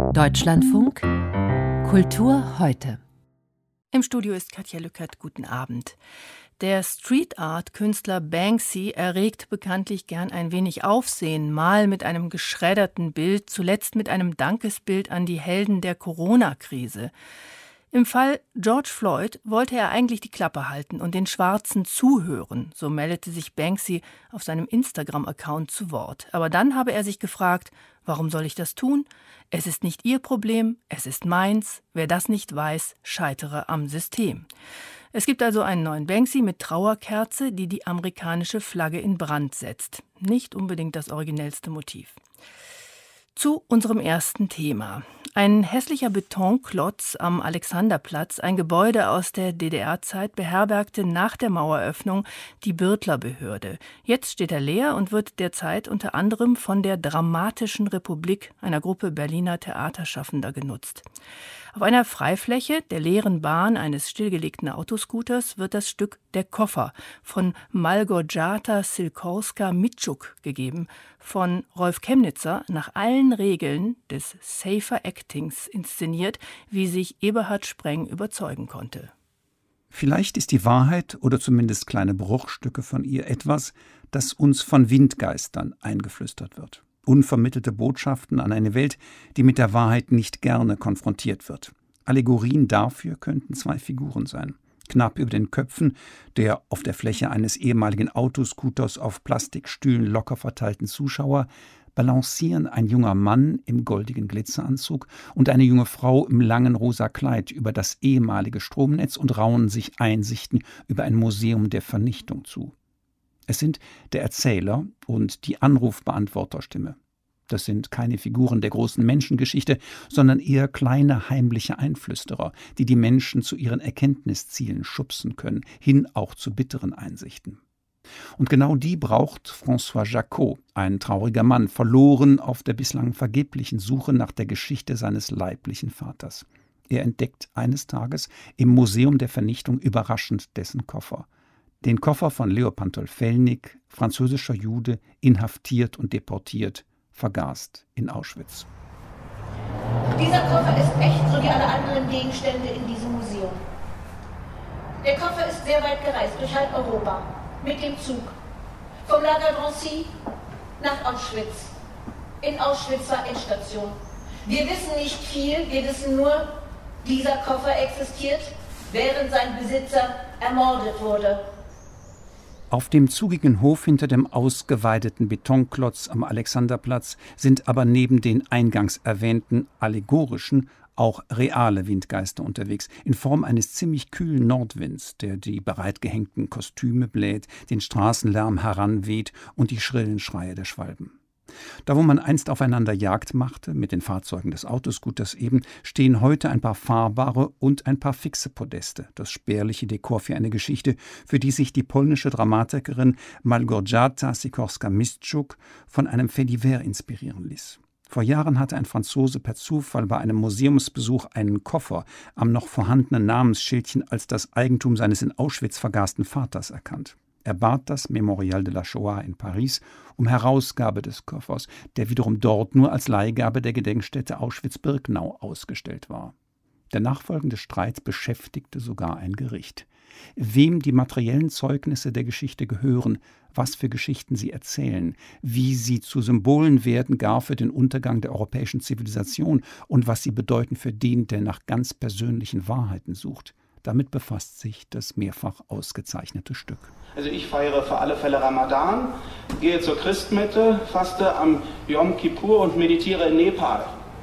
Deutschlandfunk Kultur heute. Im Studio ist Katja Lückert. Guten Abend. Der Street-Art-Künstler Banksy erregt bekanntlich gern ein wenig Aufsehen, mal mit einem geschredderten Bild, zuletzt mit einem Dankesbild an die Helden der Corona-Krise. Im Fall George Floyd wollte er eigentlich die Klappe halten und den Schwarzen zuhören, so meldete sich Banksy auf seinem Instagram-Account zu Wort. Aber dann habe er sich gefragt, warum soll ich das tun? Es ist nicht ihr Problem, es ist meins. Wer das nicht weiß, scheitere am System. Es gibt also einen neuen Banksy mit Trauerkerze, die die amerikanische Flagge in Brand setzt. Nicht unbedingt das originellste Motiv. Zu unserem ersten Thema. Ein hässlicher Betonklotz am Alexanderplatz, ein Gebäude aus der DDR-Zeit, beherbergte nach der Maueröffnung die Birtler-Behörde. Jetzt steht er leer und wird derzeit unter anderem von der Dramatischen Republik, einer Gruppe Berliner Theaterschaffender, genutzt. Auf einer Freifläche der leeren Bahn eines stillgelegten Autoscooters wird das Stück Der Koffer von Malgorzata Sikorska-Mitschuk gegeben, von Rolf Chemnitzer nach allen Regeln des Safer Actings inszeniert, wie sich Eberhard Spreng überzeugen konnte. Vielleicht ist die Wahrheit oder zumindest kleine Bruchstücke von ihr etwas, das uns von Windgeistern eingeflüstert wird. Unvermittelte Botschaften an eine Welt, die mit der Wahrheit nicht gerne konfrontiert wird. Allegorien dafür könnten zwei Figuren sein. Knapp über den Köpfen der auf der Fläche eines ehemaligen Autoscooters auf Plastikstühlen locker verteilten Zuschauer balancieren ein junger Mann im goldigen Glitzeranzug und eine junge Frau im langen rosa Kleid über das ehemalige Stromnetz und raunen sich Einsichten über ein Museum der Vernichtung zu. Es sind der Erzähler und die Anrufbeantworterstimme. Das sind keine Figuren der großen Menschengeschichte, sondern eher kleine heimliche Einflüsterer, die die Menschen zu ihren Erkenntniszielen schubsen können, hin auch zu bitteren Einsichten. Und genau die braucht François Jacot, ein trauriger Mann, verloren auf der bislang vergeblichen Suche nach der Geschichte seines leiblichen Vaters. Er entdeckt eines Tages im Museum der Vernichtung überraschend dessen Koffer. Den Koffer von Leo Pantolfelnik, französischer Jude, inhaftiert und deportiert, vergast in Auschwitz. Dieser Koffer ist echt, so wie alle anderen Gegenstände in diesem Museum. Der Koffer ist sehr weit gereist, durch halb Europa, mit dem Zug. Vom Lager Drancy nach Auschwitz. In Auschwitz war Endstation. Wir wissen nicht viel, wir wissen nur, dieser Koffer existiert, während sein Besitzer ermordet wurde. Auf dem zugigen Hof hinter dem ausgeweideten Betonklotz am Alexanderplatz sind aber neben den eingangs erwähnten allegorischen auch reale Windgeister unterwegs, in Form eines ziemlich kühlen Nordwinds, der die bereitgehängten Kostüme bläht, den Straßenlärm heranweht und die schrillen Schreie der Schwalben. Da, wo man einst aufeinander Jagd machte, mit den Fahrzeugen des Autoscooters eben, stehen heute ein paar fahrbare und ein paar fixe Podeste, das spärliche Dekor für eine Geschichte, für die sich die polnische Dramatikerin Malgorzata Sikorska-Mitschuk von einem Fait divers inspirieren ließ. Vor Jahren hatte ein Franzose per Zufall bei einem Museumsbesuch einen Koffer am noch vorhandenen Namensschildchen als das Eigentum seines in Auschwitz vergasten Vaters erkannt. Er bat das Memorial de la Shoah in Paris um Herausgabe des Koffers, der wiederum dort nur als Leihgabe der Gedenkstätte Auschwitz-Birkenau ausgestellt war. Der nachfolgende Streit beschäftigte sogar ein Gericht. Wem die materiellen Zeugnisse der Geschichte gehören, was für Geschichten sie erzählen, wie sie zu Symbolen werden, gar für den Untergang der europäischen Zivilisation und was sie bedeuten für den, der nach ganz persönlichen Wahrheiten sucht. Damit befasst sich das mehrfach ausgezeichnete Stück. Also ich feiere für alle Fälle Ramadan, gehe zur Christmette, faste am Yom Kippur und meditiere in Nepal.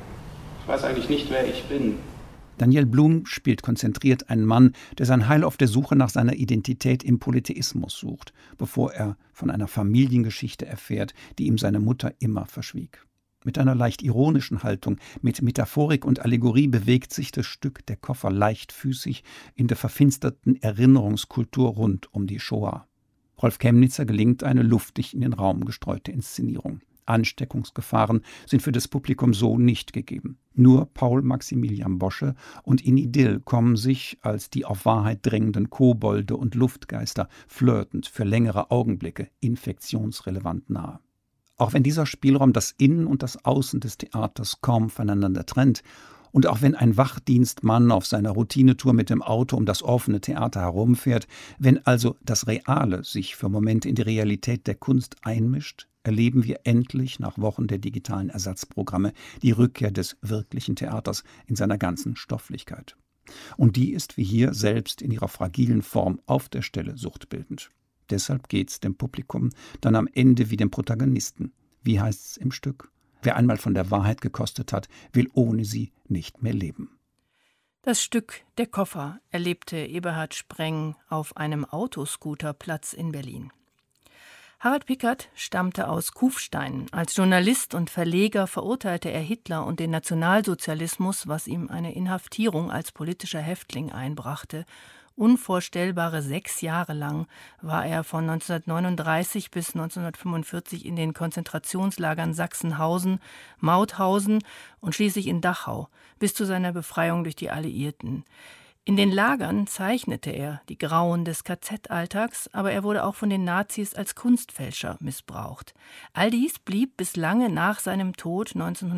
Ich weiß eigentlich nicht, wer ich bin. Daniel Blum spielt konzentriert einen Mann, der sein Heil auf der Suche nach seiner Identität im Polytheismus sucht, bevor er von einer Familiengeschichte erfährt, die ihm seine Mutter immer verschwieg. Mit einer leicht ironischen Haltung, mit Metaphorik und Allegorie bewegt sich das Stück Der Koffer leichtfüßig in der verfinsterten Erinnerungskultur rund um die Shoah. Rolf Chemnitzer gelingt eine luftig in den Raum gestreute Inszenierung. Ansteckungsgefahren sind für das Publikum so nicht gegeben. Nur Paul Maximilian Bosche und Inni Dill kommen sich als die auf Wahrheit drängenden Kobolde und Luftgeister flirtend für längere Augenblicke infektionsrelevant nahe. Auch wenn dieser Spielraum das Innen und das Außen des Theaters kaum voneinander trennt und auch wenn ein Wachdienstmann auf seiner Routinetour mit dem Auto um das offene Theater herumfährt, wenn also das Reale sich für Momente in die Realität der Kunst einmischt, erleben wir endlich nach Wochen der digitalen Ersatzprogramme die Rückkehr des wirklichen Theaters in seiner ganzen Stofflichkeit. Und die ist wie hier selbst in ihrer fragilen Form auf der Stelle suchtbildend. Deshalb geht's dem Publikum dann am Ende wie dem Protagonisten. Wie heißt's im Stück? Wer einmal von der Wahrheit gekostet hat, will ohne sie nicht mehr leben. Das Stück Der Koffer erlebte Eberhard Spreng auf einem Autoscooterplatz in Berlin. Harald Pikert stammte aus Kufstein. Als Journalist und Verleger verurteilte er Hitler und den Nationalsozialismus, was ihm eine Inhaftierung als politischer Häftling einbrachte. Unvorstellbare 6 Jahre lang war er von 1939 bis 1945 in den Konzentrationslagern Sachsenhausen, Mauthausen und schließlich in Dachau, bis zu seiner Befreiung durch die Alliierten. In den Lagern zeichnete er die Grauen des KZ-Alltags, aber er wurde auch von den Nazis als Kunstfälscher missbraucht. All dies blieb bis lange nach seinem Tod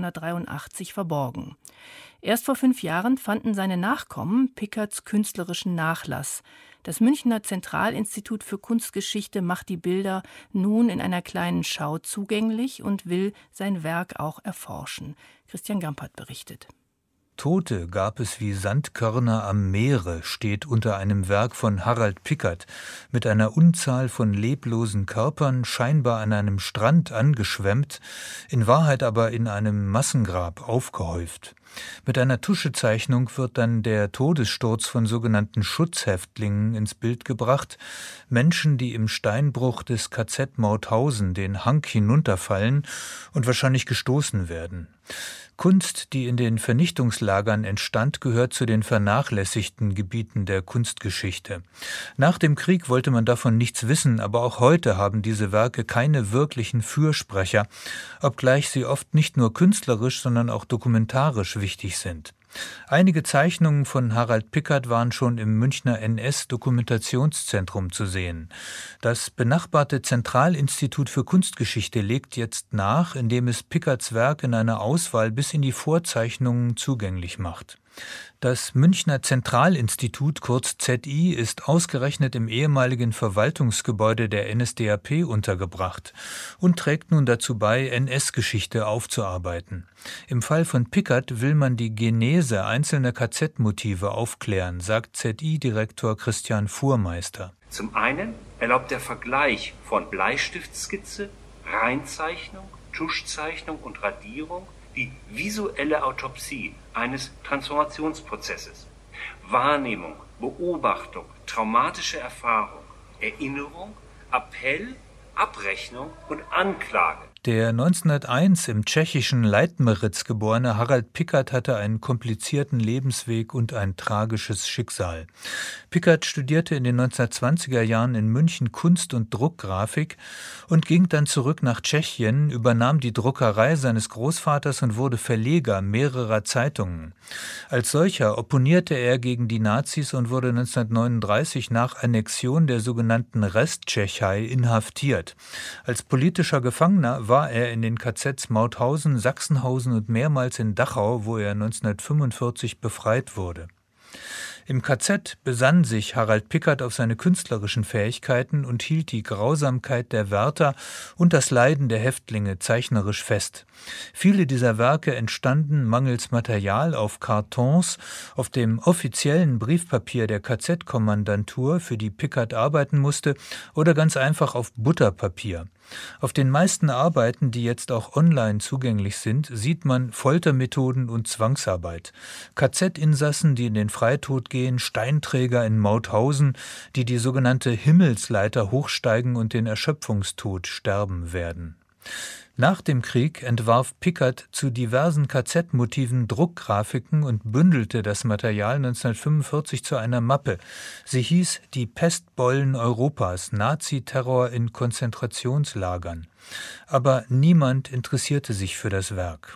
1983 verborgen. Erst vor 5 Jahren fanden seine Nachkommen Pikerts künstlerischen Nachlass. Das Münchner Zentralinstitut für Kunstgeschichte macht die Bilder nun in einer kleinen Schau zugänglich und will sein Werk auch erforschen. Christian Gampert berichtet. Tote gab es wie Sandkörner am Meere, steht unter einem Werk von Harald Pikert, mit einer Unzahl von leblosen Körpern, scheinbar an einem Strand angeschwemmt, in Wahrheit aber in einem Massengrab aufgehäuft. Mit einer Tuschezeichnung wird dann der Todessturz von sogenannten Schutzhäftlingen ins Bild gebracht, Menschen, die im Steinbruch des KZ Mauthausen den Hang hinunterfallen und wahrscheinlich gestoßen werden. Kunst, die in den Vernichtungslagern entstand, gehört zu den vernachlässigten Gebieten der Kunstgeschichte. Nach dem Krieg wollte man davon nichts wissen, aber auch heute haben diese Werke keine wirklichen Fürsprecher, obgleich sie oft nicht nur künstlerisch, sondern auch dokumentarisch wichtig sind. Einige Zeichnungen von Harald Pikert waren schon im Münchner NS-Dokumentationszentrum zu sehen. Das benachbarte Zentralinstitut für Kunstgeschichte legt jetzt nach, indem es Pikerts Werk in einer Auswahl bis in die Vorzeichnungen zugänglich macht. Das Münchner Zentralinstitut, kurz ZI, ist ausgerechnet im ehemaligen Verwaltungsgebäude der NSDAP untergebracht und trägt nun dazu bei, NS-Geschichte aufzuarbeiten. Im Fall von Pikert will man die Genese einzelner KZ-Motive aufklären, sagt ZI-Direktor Christian Fuhrmeister. Zum einen erlaubt der Vergleich von Bleistiftskizze, Reinzeichnung, Tuschzeichnung und Radierung die visuelle Autopsie eines Transformationsprozesses. Wahrnehmung, Beobachtung, traumatische Erfahrung, Erinnerung, Appell, Abrechnung und Anklage. Der 1901 im tschechischen Leitmeritz geborene Harald Pikert hatte einen komplizierten Lebensweg und ein tragisches Schicksal. Pikert studierte in den 1920er Jahren in München Kunst- und Druckgrafik und ging dann zurück nach Tschechien, übernahm die Druckerei seines Großvaters und wurde Verleger mehrerer Zeitungen. Als solcher opponierte er gegen die Nazis und wurde 1939 nach Annexion der sogenannten Resttschechei inhaftiert. Als politischer Gefangener war er in den KZs Mauthausen, Sachsenhausen und mehrmals in Dachau, wo er 1945 befreit wurde. Im KZ besann sich Harald Pikert auf seine künstlerischen Fähigkeiten und hielt die Grausamkeit der Wärter und das Leiden der Häftlinge zeichnerisch fest. Viele dieser Werke entstanden mangels Material auf Kartons, auf dem offiziellen Briefpapier der KZ-Kommandantur, für die Pikert arbeiten musste, oder ganz einfach auf Butterpapier. Auf den meisten Arbeiten, die jetzt auch online zugänglich sind, sieht man Foltermethoden und Zwangsarbeit. KZ-Insassen, die in den Freitod gehen, Steinträger in Mauthausen, die die sogenannte Himmelsleiter hochsteigen und den Erschöpfungstod sterben werden. Nach dem Krieg entwarf Pikert zu diversen KZ-Motiven Druckgrafiken und bündelte das Material 1945 zu einer Mappe. Sie hieß »Die Pestbeulen Europas, Naziterror in Konzentrationslagern«. Aber niemand interessierte sich für das Werk.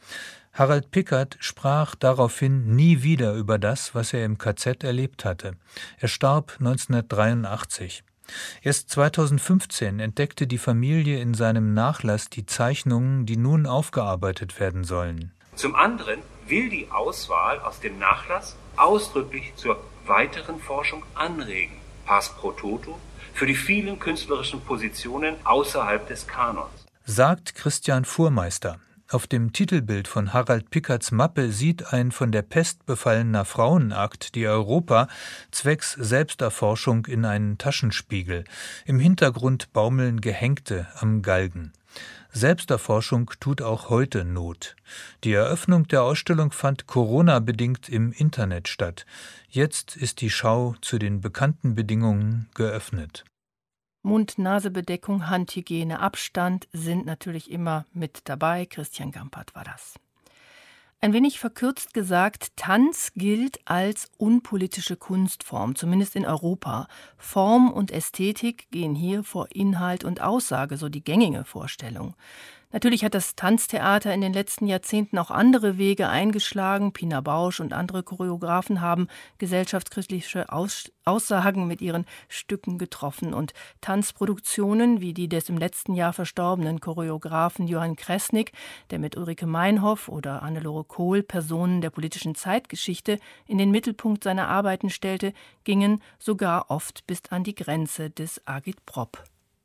Harald Pikert sprach daraufhin nie wieder über das, was er im KZ erlebt hatte. Er starb 1983. Erst 2015 entdeckte die Familie in seinem Nachlass die Zeichnungen, die nun aufgearbeitet werden sollen. Zum anderen will die Auswahl aus dem Nachlass ausdrücklich zur weiteren Forschung anregen, pars pro toto, für die vielen künstlerischen Positionen außerhalb des Kanons. Sagt Christian Fuhrmeister. Auf dem Titelbild von Harald Pickatts Mappe sieht ein von der Pest befallener Frauenakt die Europa zwecks Selbsterforschung in einen Taschenspiegel. Im Hintergrund baumeln Gehängte am Galgen. Selbsterforschung tut auch heute Not. Die Eröffnung der Ausstellung fand Corona-bedingt im Internet statt. Jetzt ist die Schau zu den bekannten Bedingungen geöffnet. Mund-Nase-Bedeckung, Handhygiene, Abstand sind natürlich immer mit dabei. Christian Gampert war das. Ein wenig verkürzt gesagt, Tanz gilt als unpolitische Kunstform, zumindest in Europa. Form und Ästhetik gehen hier vor Inhalt und Aussage, so die gängige Vorstellung. Natürlich hat das Tanztheater in den letzten Jahrzehnten auch andere Wege eingeschlagen. Pina Bausch und andere Choreografen haben gesellschaftskritische Aussagen mit ihren Stücken getroffen. Und Tanzproduktionen wie die des im letzten Jahr verstorbenen Choreografen Johann Kresnik, der mit Ulrike Meinhof oder Hannelore Kohl Personen der politischen Zeitgeschichte in den Mittelpunkt seiner Arbeiten stellte, gingen sogar oft bis an die Grenze des Agitprop.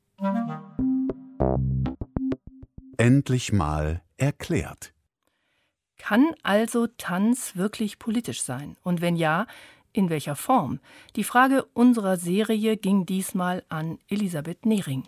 Endlich mal erklärt. Kann also Tanz wirklich politisch sein? Und wenn ja, in welcher Form? Die Frage unserer Serie ging diesmal an Elisabeth Nehring.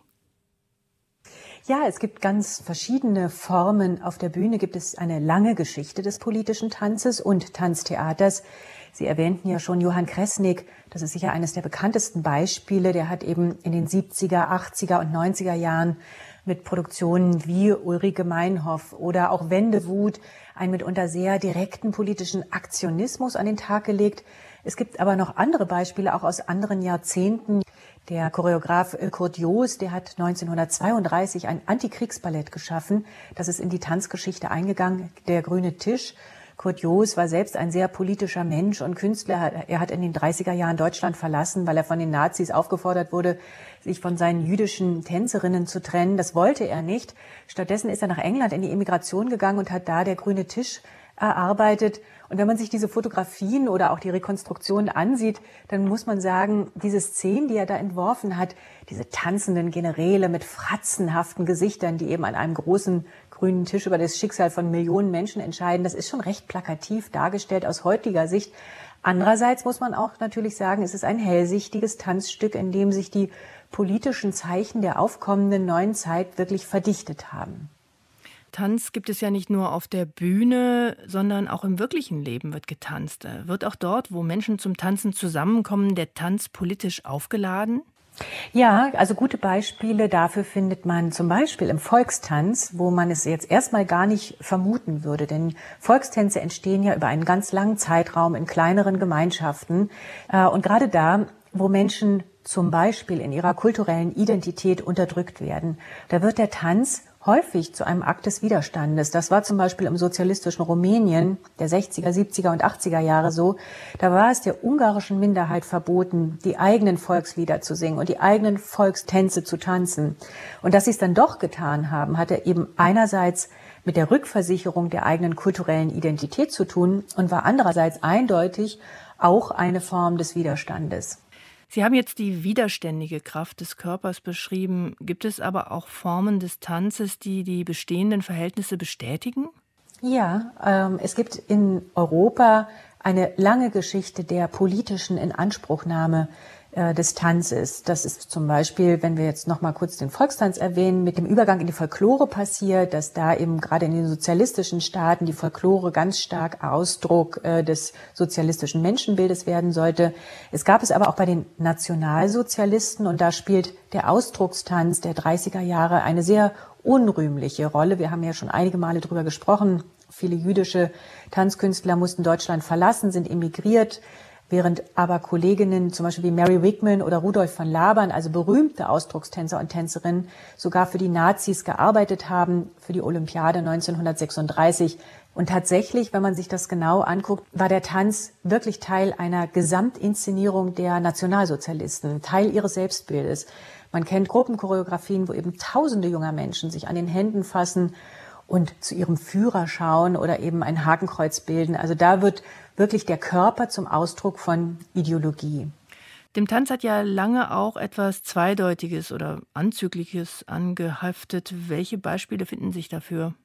Ja, es gibt ganz verschiedene Formen. Auf der Bühne gibt es eine lange Geschichte des politischen Tanzes und Tanztheaters. Sie erwähnten ja schon Johann Kresnik, das ist sicher eines der bekanntesten Beispiele. Der hat eben in den 70er, 80er und 90er Jahren mit Produktionen wie Ulrike Meinhof oder auch Wendewut einen mitunter sehr direkten politischen Aktionismus an den Tag gelegt. Es gibt aber noch andere Beispiele, auch aus anderen Jahrzehnten. Der Choreograf Kurt Jooss, der hat 1932 ein Antikriegsballett geschaffen. Das ist in die Tanzgeschichte eingegangen, der Grüne Tisch. Kurt Jooss war selbst ein sehr politischer Mensch und Künstler. Er hat in den 30er Jahren Deutschland verlassen, weil er von den Nazis aufgefordert wurde, sich von seinen jüdischen Tänzerinnen zu trennen. Das wollte er nicht. Stattdessen ist er nach England in die Emigration gegangen und hat da der Grüne Tisch erarbeitet. Und wenn man sich diese Fotografien oder auch die Rekonstruktionen ansieht, dann muss man sagen, diese Szenen, die er da entworfen hat, diese tanzenden Generäle mit fratzenhaften Gesichtern, die eben an einem großen grünen Tisch über das Schicksal von Millionen Menschen entscheiden, das ist schon recht plakativ dargestellt aus heutiger Sicht. Andererseits muss man auch natürlich sagen, es ist ein hellsichtiges Tanzstück, in dem sich die politischen Zeichen der aufkommenden neuen Zeit wirklich verdichtet haben. Tanz gibt es ja nicht nur auf der Bühne, sondern auch im wirklichen Leben wird getanzt. Wird auch dort, wo Menschen zum Tanzen zusammenkommen, der Tanz politisch aufgeladen? Ja, also gute Beispiele dafür findet man zum Beispiel im Volkstanz, wo man es jetzt erstmal gar nicht vermuten würde. Denn Volkstänze entstehen ja über einen ganz langen Zeitraum in kleineren Gemeinschaften. Und gerade da, wo Menschen zum Beispiel in ihrer kulturellen Identität unterdrückt werden, da wird der Tanz häufig zu einem Akt des Widerstandes. Das war zum Beispiel im sozialistischen Rumänien der 60er, 70er und 80er Jahre so. Da war es der ungarischen Minderheit verboten, die eigenen Volkslieder zu singen und die eigenen Volkstänze zu tanzen. Und dass sie es dann doch getan haben, hatte eben einerseits mit der Rückversicherung der eigenen kulturellen Identität zu tun und war andererseits eindeutig auch eine Form des Widerstandes. Sie haben jetzt die widerständige Kraft des Körpers beschrieben. Gibt es aber auch Formen des Tanzes, die die bestehenden Verhältnisse bestätigen? Ja, es gibt in Europa eine lange Geschichte der politischen Inanspruchnahme des Tanzes. Das ist zum Beispiel, wenn wir jetzt noch mal kurz den Volkstanz erwähnen, mit dem Übergang in die Folklore passiert, dass da eben gerade in den sozialistischen Staaten die Folklore ganz stark Ausdruck des sozialistischen Menschenbildes werden sollte. Es gab es aber auch bei den Nationalsozialisten und da spielt der Ausdruckstanz der 30er Jahre eine sehr unrühmliche Rolle. Wir haben ja schon einige Male drüber gesprochen. Viele jüdische Tanzkünstler mussten Deutschland verlassen, sind emigriert, während aber Kolleginnen, zum Beispiel wie Mary Wigman oder Rudolf von Labern, also berühmte Ausdruckstänzer und Tänzerinnen, sogar für die Nazis gearbeitet haben. Für die Olympiade 1936 Und tatsächlich, wenn man sich das genau anguckt, war der Tanz wirklich Teil einer Gesamtinszenierung der Nationalsozialisten, Teil ihres Selbstbildes. Man kennt Gruppenchoreografien, wo eben tausende junger Menschen sich an den Händen fassen und zu ihrem Führer schauen oder eben ein Hakenkreuz bilden. Also da wird wirklich der Körper zum Ausdruck von Ideologie. Dem Tanz hat ja lange auch etwas Zweideutiges oder Anzügliches angehaftet. Welche Beispiele finden sich dafür?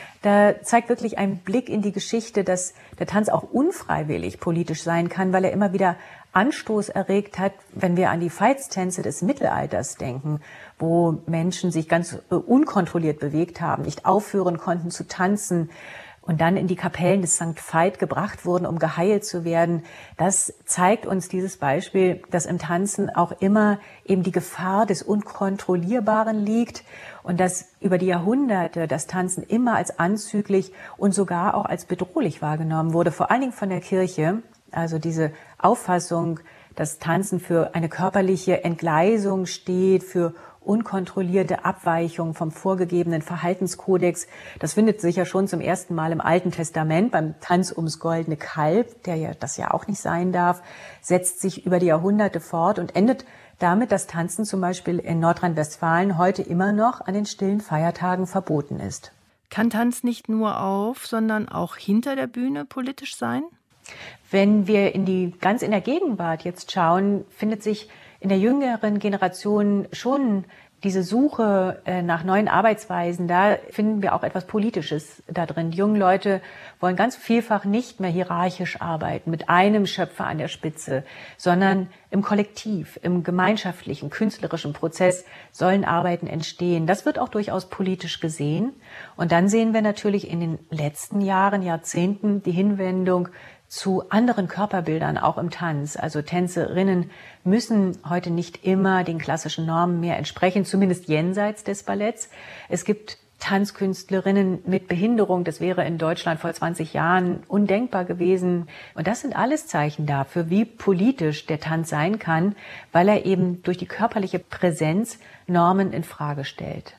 Da zeigt wirklich ein Blick in die Geschichte, dass der Tanz auch unfreiwillig politisch sein kann, weil er immer wieder Anstoß erregt hat, wenn wir an die Veitstänze des Mittelalters denken, wo Menschen sich ganz unkontrolliert bewegt haben, nicht aufhören konnten zu tanzen und dann in die Kapellen des St. Veit gebracht wurden, um geheilt zu werden. Das zeigt uns dieses Beispiel, dass im Tanzen auch immer eben die Gefahr des Unkontrollierbaren liegt und dass über die Jahrhunderte das Tanzen immer als anzüglich und sogar auch als bedrohlich wahrgenommen wurde, vor allen Dingen von der Kirche. Also diese Auffassung, dass Tanzen für eine körperliche Entgleisung steht, für unkontrollierte Abweichung vom vorgegebenen Verhaltenskodex. Das findet sich ja schon zum ersten Mal im Alten Testament beim Tanz ums goldene Kalb, der ja das ja auch nicht sein darf, setzt sich über die Jahrhunderte fort und endet damit, dass Tanzen zum Beispiel in Nordrhein-Westfalen heute immer noch an den stillen Feiertagen verboten ist. Kann Tanz nicht nur auf, sondern auch hinter der Bühne politisch sein? Wenn wir ganz in der Gegenwart jetzt schauen, findet sich in der jüngeren Generation schon diese Suche nach neuen Arbeitsweisen. Da finden wir auch etwas Politisches da drin. Die jungen Leute wollen ganz vielfach nicht mehr hierarchisch arbeiten, mit einem Schöpfer an der Spitze, sondern im Kollektiv, im gemeinschaftlichen, künstlerischen Prozess sollen Arbeiten entstehen. Das wird auch durchaus politisch gesehen. Und dann sehen wir natürlich in den letzten Jahren, Jahrzehnten die Hinwendung zu anderen Körperbildern, auch im Tanz. Also Tänzerinnen müssen heute nicht immer den klassischen Normen mehr entsprechen, zumindest jenseits des Balletts. Es gibt Tanzkünstlerinnen mit Behinderung, das wäre in Deutschland vor 20 Jahren undenkbar gewesen. Und das sind alles Zeichen dafür, wie politisch der Tanz sein kann, weil er eben durch die körperliche Präsenz Normen in Frage stellt.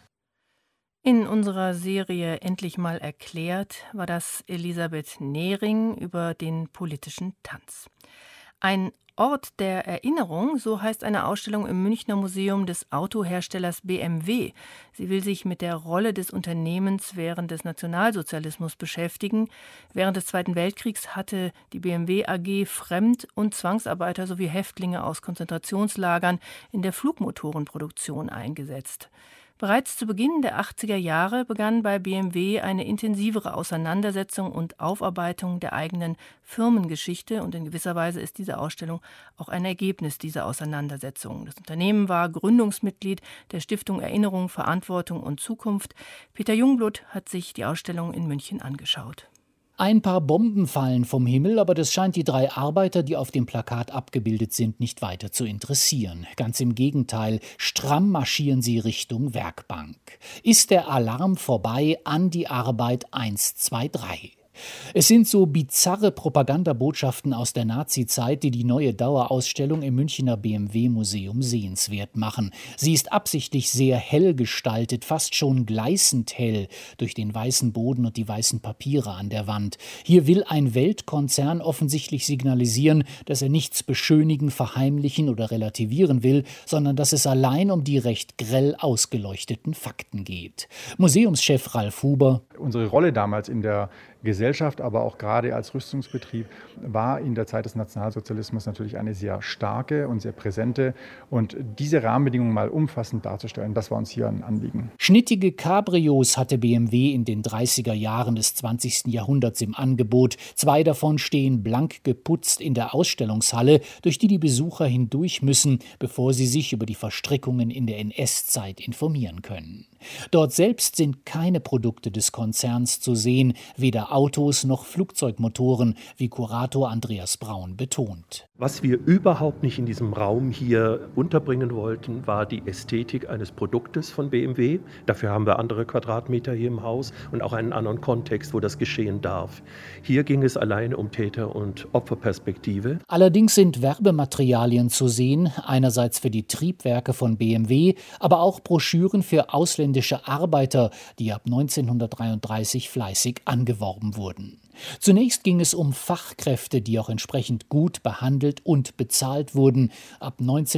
In unserer Serie Endlich mal erklärt war das Elisabeth Nehring über den politischen Tanz. Ein Ort der Erinnerung, so heißt eine Ausstellung im Münchner Museum des Autoherstellers BMW. Sie will sich mit der Rolle des Unternehmens während des Nationalsozialismus beschäftigen. Während des Zweiten Weltkriegs hatte die BMW AG Fremd- und Zwangsarbeiter sowie Häftlinge aus Konzentrationslagern in der Flugmotorenproduktion eingesetzt. Bereits zu Beginn der 80er Jahre begann bei BMW eine intensivere Auseinandersetzung und Aufarbeitung der eigenen Firmengeschichte und in gewisser Weise ist diese Ausstellung auch ein Ergebnis dieser Auseinandersetzung. Das Unternehmen war Gründungsmitglied der Stiftung Erinnerung, Verantwortung und Zukunft. Peter Jungblut hat sich die Ausstellung in München angeschaut. Ein paar Bomben fallen vom Himmel, aber das scheint die 3 Arbeiter, die auf dem Plakat abgebildet sind, nicht weiter zu interessieren. Ganz im Gegenteil, stramm marschieren sie Richtung Werkbank. Ist der Alarm vorbei, an die Arbeit 1, 2, 3. Es sind so bizarre Propagandabotschaften aus der Nazizeit, die die neue Dauerausstellung im Münchner BMW-Museum sehenswert machen. Sie ist absichtlich sehr hell gestaltet, fast schon gleißend hell, durch den weißen Boden und die weißen Papiere an der Wand. Hier will ein Weltkonzern offensichtlich signalisieren, dass er nichts beschönigen, verheimlichen oder relativieren will, sondern dass es allein um die recht grell ausgeleuchteten Fakten geht. Museumschef Ralf Huber: Unsere Rolle damals in der Gesellschaft, aber auch gerade als Rüstungsbetrieb, war in der Zeit des Nationalsozialismus natürlich eine sehr starke und sehr präsente. Und diese Rahmenbedingungen mal umfassend darzustellen, das war uns hier ein Anliegen. Schnittige Cabrios hatte BMW in den 30er Jahren des 20. Jahrhunderts im Angebot. 2 davon stehen blank geputzt in der Ausstellungshalle, durch die Besucher hindurch müssen, bevor sie sich über die Verstrickungen in der NS-Zeit informieren können. Dort selbst sind keine Produkte des Konzerns zu sehen, weder Autos noch Flugzeugmotoren, wie Kurator Andreas Braun betont. Was wir überhaupt nicht in diesem Raum hier unterbringen wollten, war die Ästhetik eines Produktes von BMW. Dafür haben wir andere Quadratmeter hier im Haus und auch einen anderen Kontext, wo das geschehen darf. Hier ging es alleine um Täter- und Opferperspektive. Allerdings sind Werbematerialien zu sehen, einerseits für die Triebwerke von BMW, aber auch Broschüren für ausländische Arbeiter, die ab 1933 fleißig angeworben wurden. Zunächst ging es um Fachkräfte, die auch entsprechend gut behandelt und bezahlt wurden. Ab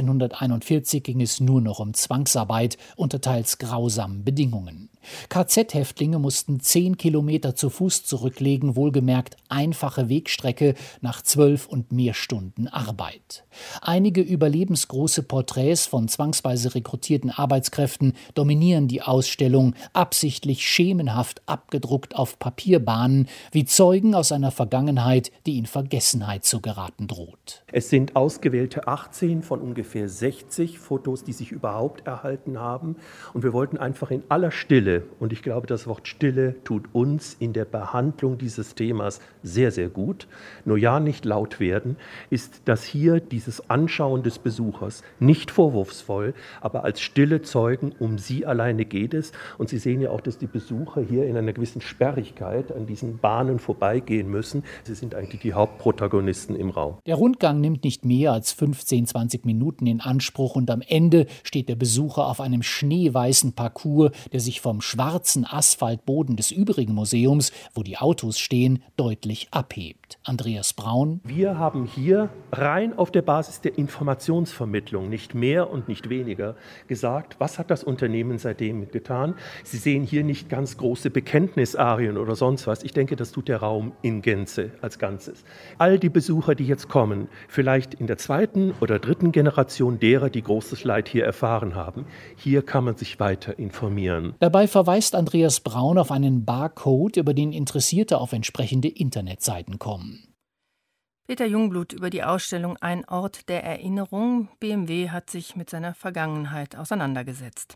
1941 ging es nur noch um Zwangsarbeit unter teils grausamen Bedingungen. KZ-Häftlinge mussten 10 Kilometer zu Fuß zurücklegen, wohlgemerkt einfache Wegstrecke nach 12 und mehr Stunden Arbeit. Einige überlebensgroße Porträts von zwangsweise rekrutierten Arbeitskräften dominieren die Ausstellung, absichtlich schemenhaft abgedruckt auf Papierbahnen, wie Zeugen aus einer Vergangenheit, die in Vergessenheit zu geraten droht. Es sind ausgewählte 18 von ungefähr 60 Fotos, die sich überhaupt erhalten haben. Und wir wollten einfach in aller Stille, und ich glaube, das Wort Stille tut uns in der Behandlung dieses Themas sehr, sehr gut, nur ja nicht laut werden, ist, dass hier dieses Anschauen des Besuchers nicht vorwurfsvoll, aber als stille Zeugen, um sie alleine geht es. Und Sie sehen ja auch, dass die Besucher hier in einer gewissen Sperrigkeit an diesen Bahnen vorbeigehen müssen. Sie sind eigentlich die Hauptprotagonisten im Raum. Der Rundgang nimmt nicht mehr als 15-20 Minuten in Anspruch und am Ende steht der Besucher auf einem schneeweißen Parcours, der sich vom schwarzen Asphaltboden des übrigen Museums, wo die Autos stehen, deutlich abhebt. Andreas Braun. Wir haben hier rein auf der Basis der Informationsvermittlung, nicht mehr und nicht weniger, gesagt, was hat das Unternehmen seitdem getan? Sie sehen hier nicht ganz große Bekenntnisarien oder sonst was. Ich denke, das tut der Raum in Gänze als Ganzes. All die Besucher, die jetzt kommen, vielleicht in der 2. oder 3. Generation derer, die großes Leid hier erfahren haben, hier kann man sich weiter informieren. Dabei verweist Andreas Braun auf einen Barcode, über den Interessierte auf entsprechende Internetseiten kommen. Peter Jungblut über die Ausstellung Ein Ort der Erinnerung. BMW hat sich mit seiner Vergangenheit auseinandergesetzt.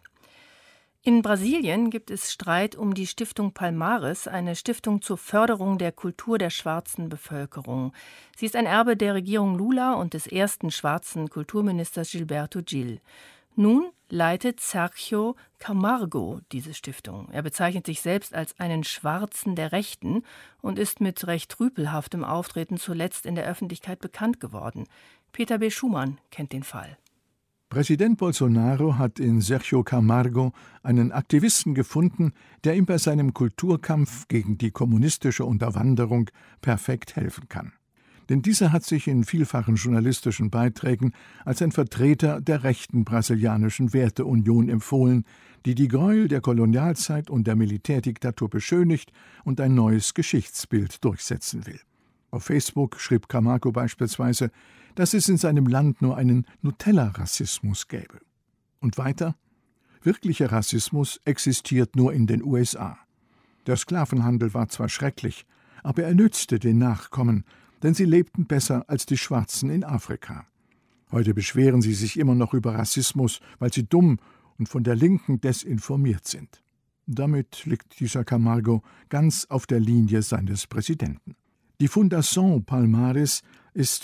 In Brasilien gibt es Streit um die Stiftung Palmares, eine Stiftung zur Förderung der Kultur der schwarzen Bevölkerung. Sie ist ein Erbe der Regierung Lula und des ersten schwarzen Kulturministers Gilberto Gil. Nun leitet Sergio Camargo diese Stiftung. Er bezeichnet sich selbst als einen Schwarzen der Rechten und ist mit recht rüpelhaftem Auftreten zuletzt in der Öffentlichkeit bekannt geworden. Peter B. Schumann kennt den Fall. Präsident Bolsonaro hat in Sergio Camargo einen Aktivisten gefunden, der ihm bei seinem Kulturkampf gegen die kommunistische Unterwanderung perfekt helfen kann. Denn dieser hat sich in vielfachen journalistischen Beiträgen als ein Vertreter der rechten brasilianischen Werteunion empfohlen, die die Gräuel der Kolonialzeit und der Militärdiktatur beschönigt und ein neues Geschichtsbild durchsetzen will. Auf Facebook schrieb Camargo beispielsweise, dass es in seinem Land nur einen Nutella-Rassismus gäbe. Und weiter: Wirklicher Rassismus existiert nur in den USA. Der Sklavenhandel war zwar schrecklich, aber er nützte den Nachkommen, denn sie lebten besser als die Schwarzen in Afrika. Heute beschweren sie sich immer noch über Rassismus, weil sie dumm und von der Linken desinformiert sind. Damit liegt dieser Camargo ganz auf der Linie seines Präsidenten. Die Fundación Palmares ist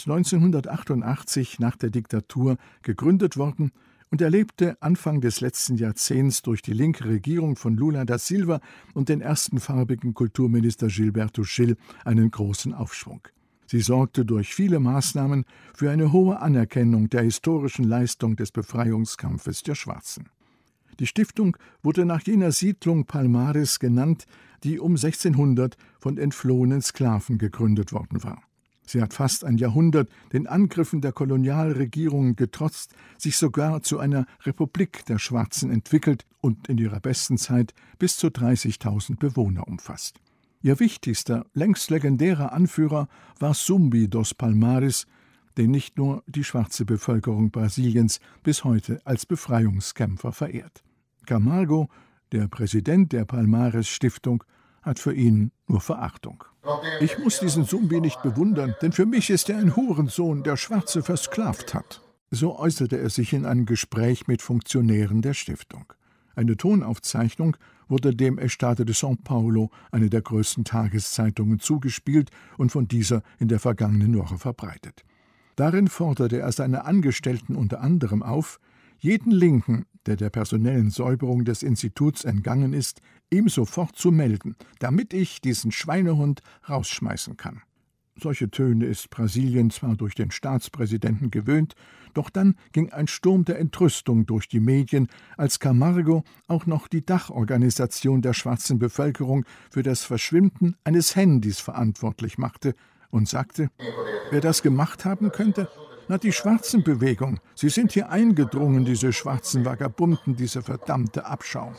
1988 nach der Diktatur gegründet worden und erlebte Anfang des letzten Jahrzehnts durch die linke Regierung von Lula da Silva und den ersten farbigen Kulturminister Gilberto Gil einen großen Aufschwung. Sie sorgte durch viele Maßnahmen für eine hohe Anerkennung der historischen Leistung des Befreiungskampfes der Schwarzen. Die Stiftung wurde nach jener Siedlung Palmares genannt, die um 1600 von entflohenen Sklaven gegründet worden war. Sie hat fast ein Jahrhundert den Angriffen der Kolonialregierungen getrotzt, sich sogar zu einer Republik der Schwarzen entwickelt und in ihrer besten Zeit bis zu 30.000 Bewohner umfasst. Ihr wichtigster, längst legendärer Anführer war Zumbi dos Palmares, den nicht nur die schwarze Bevölkerung Brasiliens bis heute als Befreiungskämpfer verehrt. Camargo, der Präsident der Palmares-Stiftung, hat für ihn nur Verachtung. Ich muss diesen Zumbi nicht bewundern, denn für mich ist er ein Hurensohn, der Schwarze versklavt hat. So äußerte er sich in einem Gespräch mit Funktionären der Stiftung. Eine Tonaufzeichnung wurde dem Estado de São Paulo, eine der größten Tageszeitungen, zugespielt und von dieser in der vergangenen Woche verbreitet. Darin forderte er seine Angestellten unter anderem auf, jeden Linken, der der personellen Säuberung des Instituts entgangen ist, ihm sofort zu melden, damit ich diesen Schweinehund rausschmeißen kann. Solche Töne ist Brasilien zwar durch den Staatspräsidenten gewöhnt, doch dann ging ein Sturm der Entrüstung durch die Medien, als Camargo auch noch die Dachorganisation der schwarzen Bevölkerung für das Verschwinden eines Handys verantwortlich machte und sagte, wer das gemacht haben könnte? Na, die Schwarzenbewegung. Sie sind hier eingedrungen, diese schwarzen Vagabunden, diese verdammte Abschau.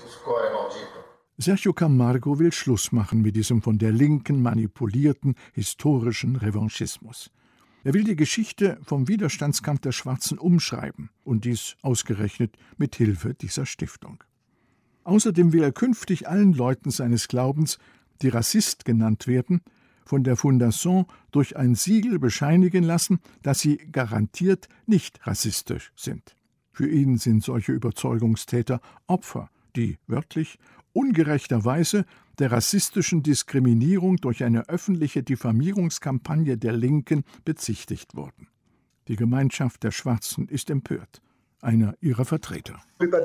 Sergio Camargo will Schluss machen mit diesem von der Linken manipulierten historischen Revanchismus. Er will die Geschichte vom Widerstandskampf der Schwarzen umschreiben und dies ausgerechnet mit Hilfe dieser Stiftung. Außerdem will er künftig allen Leuten seines Glaubens, die Rassist genannt werden, von der Fondation durch ein Siegel bescheinigen lassen, dass sie garantiert nicht rassistisch sind. Für ihn sind solche Überzeugungstäter Opfer, die wörtlich ungerechterweise der rassistischen Diskriminierung durch eine öffentliche Diffamierungskampagne der Linken bezichtigt wurden. Die Gemeinschaft der Schwarzen ist empört. Einer ihrer Vertreter.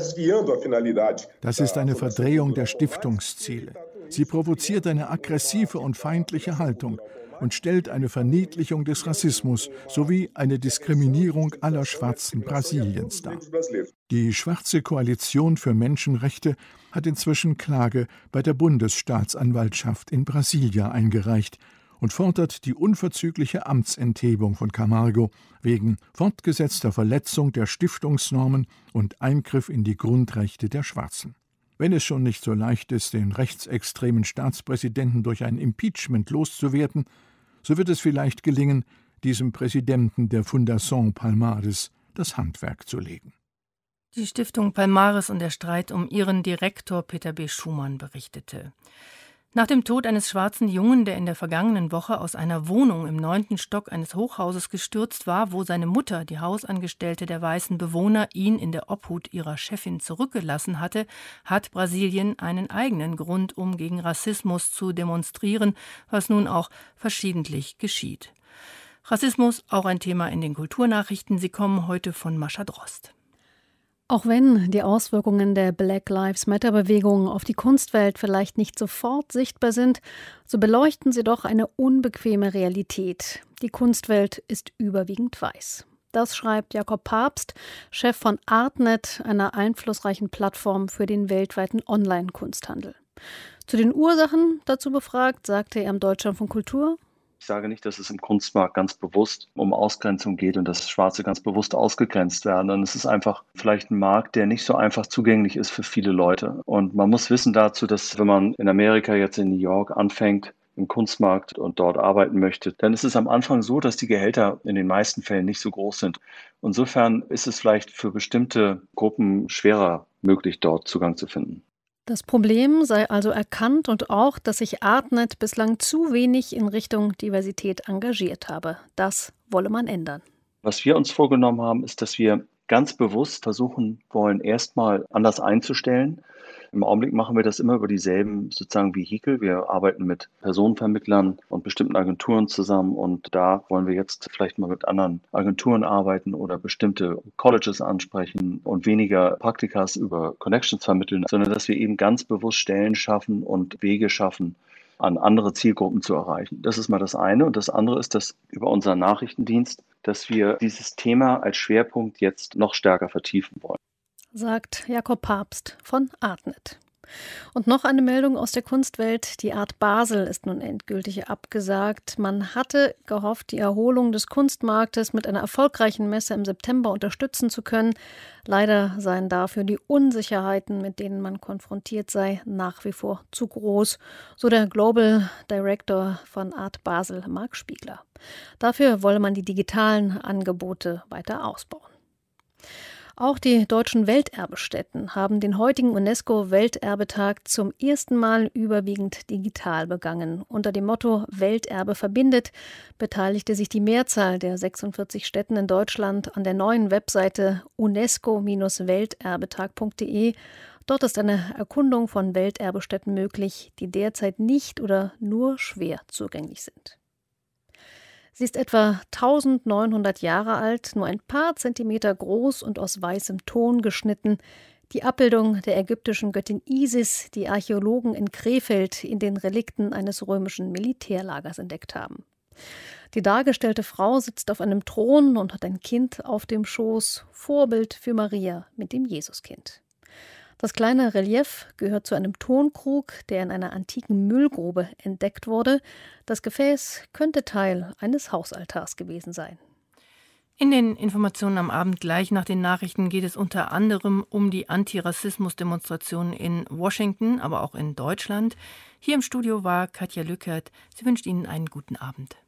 Das ist eine Verdrehung der Stiftungsziele. Sie provoziert eine aggressive und feindliche Haltung und stellt eine Verniedlichung des Rassismus sowie eine Diskriminierung aller Schwarzen Brasiliens dar. Die Schwarze Koalition für Menschenrechte hat inzwischen Klage bei der Bundesstaatsanwaltschaft in Brasilia eingereicht und fordert die unverzügliche Amtsenthebung von Camargo wegen fortgesetzter Verletzung der Stiftungsnormen und Eingriff in die Grundrechte der Schwarzen. Wenn es schon nicht so leicht ist, den rechtsextremen Staatspräsidenten durch ein Impeachment loszuwerden, so wird es vielleicht gelingen, diesem Präsidenten der Fundación Palmares das Handwerk zu legen. Die Stiftung Palmares und der Streit um ihren Direktor Peter B. Schumann berichtete. Nach dem Tod eines schwarzen Jungen, der in der vergangenen Woche aus einer Wohnung im 9. Stock eines Hochhauses gestürzt war, wo seine Mutter, die Hausangestellte der weißen Bewohner, ihn in der Obhut ihrer Chefin zurückgelassen hatte, hat Brasilien einen eigenen Grund, um gegen Rassismus zu demonstrieren, was nun auch verschiedentlich geschieht. Rassismus, auch ein Thema in den Kulturnachrichten. Sie kommen heute von Mascha Drost. Auch wenn die Auswirkungen der Black Lives Matter-Bewegung auf die Kunstwelt vielleicht nicht sofort sichtbar sind, so beleuchten sie doch eine unbequeme Realität. Die Kunstwelt ist überwiegend weiß. Das schreibt Jakob Pabst, Chef von Artnet, einer einflussreichen Plattform für den weltweiten Online-Kunsthandel. Zu den Ursachen dazu befragt, sagte er im Deutschlandfunk Kultur: Ich sage nicht, dass es im Kunstmarkt ganz bewusst um Ausgrenzung geht und dass Schwarze ganz bewusst ausgegrenzt werden. Und es ist einfach vielleicht ein Markt, der nicht so einfach zugänglich ist für viele Leute. Und man muss wissen dazu, dass wenn man in Amerika jetzt in New York anfängt, im Kunstmarkt und dort arbeiten möchte, dann ist es am Anfang so, dass die Gehälter in den meisten Fällen nicht so groß sind. Insofern ist es vielleicht für bestimmte Gruppen schwerer möglich, dort Zugang zu finden. Das Problem sei also erkannt und auch, dass sich Artnet bislang zu wenig in Richtung Diversität engagiert habe. Das wolle man ändern. Was wir uns vorgenommen haben, ist, dass wir ganz bewusst versuchen wollen, erstmal anders einzustellen. Im Augenblick machen wir das immer über dieselben sozusagen Vehikel. Wir arbeiten mit Personenvermittlern und bestimmten Agenturen zusammen und da wollen wir jetzt vielleicht mal mit anderen Agenturen arbeiten oder bestimmte Colleges ansprechen und weniger Praktikas über Connections vermitteln, sondern dass wir eben ganz bewusst Stellen schaffen und Wege schaffen, an andere Zielgruppen zu erreichen. Das ist mal das eine. Und das andere ist, dass über unseren Nachrichtendienst, dass wir dieses Thema als Schwerpunkt jetzt noch stärker vertiefen wollen. Sagt Jakob Pabst von Artnet. Und noch eine Meldung aus der Kunstwelt. Die Art Basel ist nun endgültig abgesagt. Man hatte gehofft, die Erholung des Kunstmarktes mit einer erfolgreichen Messe im September unterstützen zu können. Leider seien dafür die Unsicherheiten, mit denen man konfrontiert sei, nach wie vor zu groß, so der Global Director von Art Basel, Marc Spiegler. Dafür wolle man die digitalen Angebote weiter ausbauen. Auch die deutschen Welterbestätten haben den heutigen UNESCO-Welterbetag zum ersten Mal überwiegend digital begangen. Unter dem Motto Welterbe verbindet beteiligte sich die Mehrzahl der 46 Stätten in Deutschland an der neuen Webseite unesco-welterbetag.de. Dort ist eine Erkundung von Welterbestätten möglich, die derzeit nicht oder nur schwer zugänglich sind. Sie ist etwa 1900 Jahre alt, nur ein paar Zentimeter groß und aus weißem Ton geschnitten. Die Abbildung der ägyptischen Göttin Isis, die Archäologen in Krefeld in den Relikten eines römischen Militärlagers entdeckt haben. Die dargestellte Frau sitzt auf einem Thron und hat ein Kind auf dem Schoß, Vorbild für Maria mit dem Jesuskind. Das kleine Relief gehört zu einem Tonkrug, der in einer antiken Müllgrube entdeckt wurde. Das Gefäß könnte Teil eines Hausaltars gewesen sein. In den Informationen am Abend gleich nach den Nachrichten geht es unter anderem um die Antirassismus-Demonstrationen in Washington, aber auch in Deutschland. Hier im Studio war Katja Lückert. Sie wünscht Ihnen einen guten Abend.